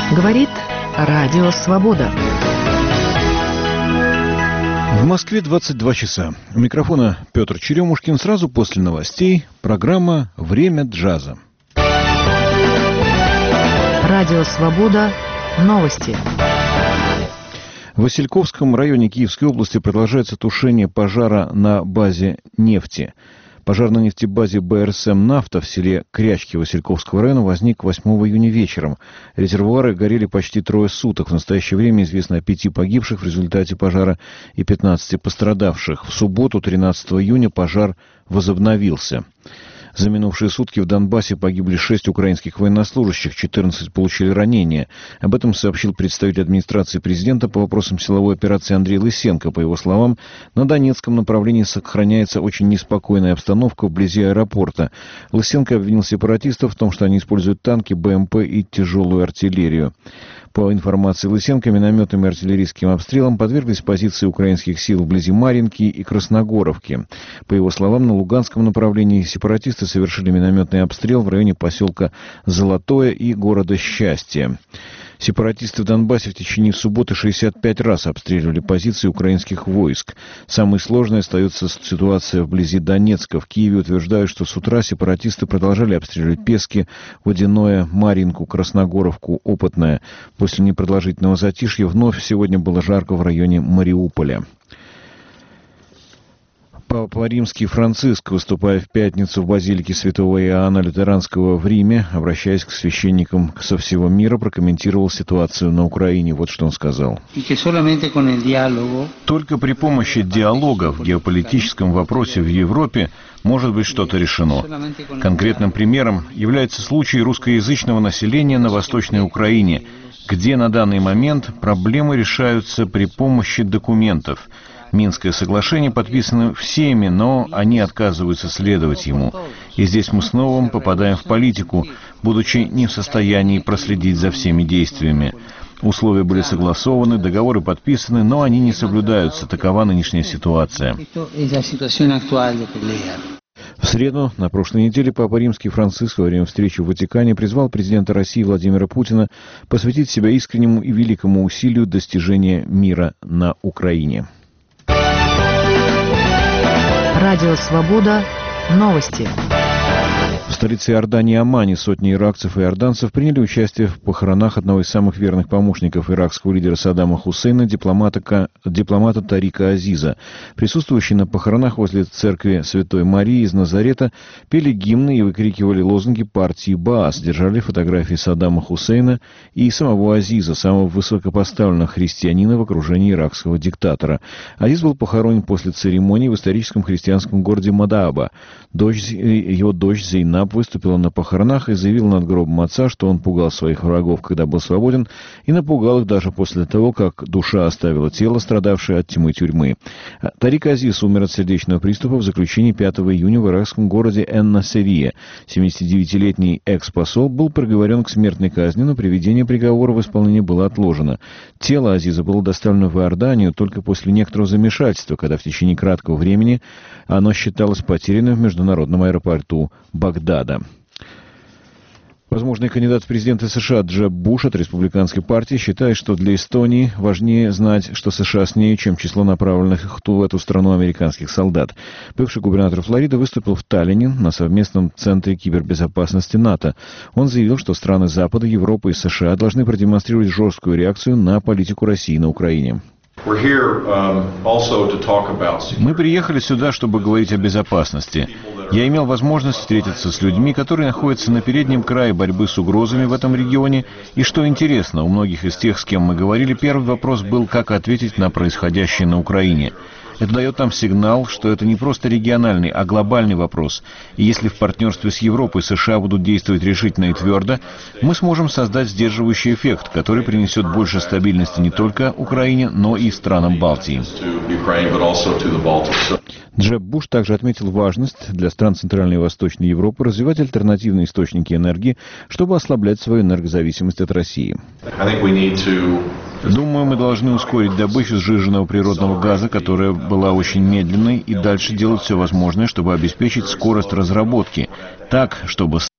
Говорит Радио Свобода. В Москве 22 часа. У микрофона Петр Черемушкин. Сразу после новостей программа «Время джаза». Радио Свобода. Новости. В Васильковском районе Киевской области продолжается тушение пожара на базе нефти. Пожар на нефтебазе БРСМ «Нафта» в селе Крячки Васильковского района возник 8 июня вечером. Резервуары горели почти 3 суток. В настоящее время известно о 5 погибших в результате пожара и 15 пострадавших. В субботу, 13 июня, пожар возобновился. За минувшие сутки в Донбассе погибли 6 украинских военнослужащих, 14 получили ранения. Об этом сообщил представитель администрации президента по вопросам силовой операции Андрей Лысенко. По его словам, на Донецком направлении сохраняется очень неспокойная обстановка вблизи аэропорта. Лысенко обвинил сепаратистов в том, что они используют танки, БМП и тяжелую артиллерию. По информации Лысенко, минометным и артиллерийским обстрелам подверглись позиции украинских сил вблизи Марьинки и Красногоровки. По его словам, на Луганском направлении сепаратисты совершили минометный обстрел в районе поселка Золотое и города Счастье. Сепаратисты в Донбассе в течение субботы 65 раз обстреливали позиции украинских войск. Самой сложной остается ситуация вблизи Донецка. В Киеве утверждают, что с утра сепаратисты продолжали обстреливать Пески, Водяное, Марьинку, Красногоровку, Опытное. После непродолжительного затишья вновь сегодня было жарко в районе Мариуполя. Папа Римский Франциск, выступая в пятницу в базилике святого Иоанна Лютеранского в Риме, обращаясь к священникам со всего мира, прокомментировал ситуацию на Украине. Вот что он сказал. Только при помощи диалога в геополитическом вопросе в Европе может быть что-то решено. Конкретным примером является случай русскоязычного населения на Восточной Украине, где на данный момент проблемы решаются при помощи документов. Минское соглашение подписано всеми, но они отказываются следовать ему. И здесь мы снова попадаем в политику, будучи не в состоянии проследить за всеми действиями. Условия были согласованы, договоры подписаны, но они не соблюдаются. Такова нынешняя ситуация. В среду, на прошлой неделе, Папа Римский Франциск во время встречи в Ватикане призвал президента России Владимира Путина посвятить себя искреннему и великому усилию достижения мира на Украине. Радио Свобода. Новости. В столице Иордании Аммане сотни иракцев и иорданцев приняли участие в похоронах одного из самых верных помощников иракского лидера Саддама Хусейна, дипломата Тарика Азиза. Присутствующие на похоронах возле церкви Святой Марии из Назарета пели гимны и выкрикивали лозунги партии Баас, держали фотографии Саддама Хусейна и самого Азиза, самого высокопоставленного христианина в окружении иракского диктатора. Азиз был похоронен после церемонии в историческом христианском городе Мадааба. Его дочь Зейнаб выступила на похоронах и заявила над гробом отца, что он пугал своих врагов, когда был свободен, и напугал их даже после того, как душа оставила тело, страдавшее от тьмы тюрьмы. Тарик Азиз умер от сердечного приступа в заключении 5 июня в иракском городе Эн-Насирия. 79-летний экс-посол был приговорен к смертной казни, но приведение приговора в исполнение было отложено. Тело Азиза было доставлено в Иорданию только после некоторого замешательства, когда в течение краткого времени оно считалось потерянным в международном аэропорту Багдада. Возможный кандидат в президенты США Джеб Буш от республиканской партии считает, что для Эстонии важнее знать, что США с ней, чем число направленных в эту страну американских солдат. Бывший губернатор Флориды выступил в Таллине на совместном центре кибербезопасности НАТО. Он заявил, что страны Запада, Европы и США должны продемонстрировать жесткую реакцию на политику России на Украине. Мы приехали сюда, чтобы говорить о безопасности. Я имел возможность встретиться с людьми, которые находятся на переднем крае борьбы с угрозами в этом регионе. И что интересно, у многих из тех, с кем мы говорили, первый вопрос был, как ответить на происходящее на Украине. Это дает нам сигнал, что это не просто региональный, а глобальный вопрос. И если в партнерстве с Европой США будут действовать решительно и твердо, мы сможем создать сдерживающий эффект, который принесет больше стабильности не только Украине, но и странам Балтии. Джеб Буш также отметил важность для стран Центральной и Восточной Европы развивать альтернативные источники энергии, чтобы ослаблять свою энергозависимость от России. Думаю, мы должны ускорить добычу сжиженного природного газа, которая была очень медленной, и дальше делать все возможное, чтобы обеспечить скорость разработки, так, чтобы